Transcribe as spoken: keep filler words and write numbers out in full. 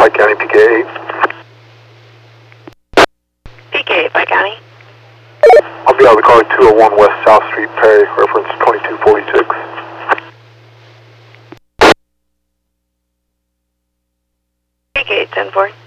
Pike County, P K eight. P K eight, Pike County. I'll be out of the car two oh one West South Street, Perry, reference twenty-two forty-six. P K eight, ten four.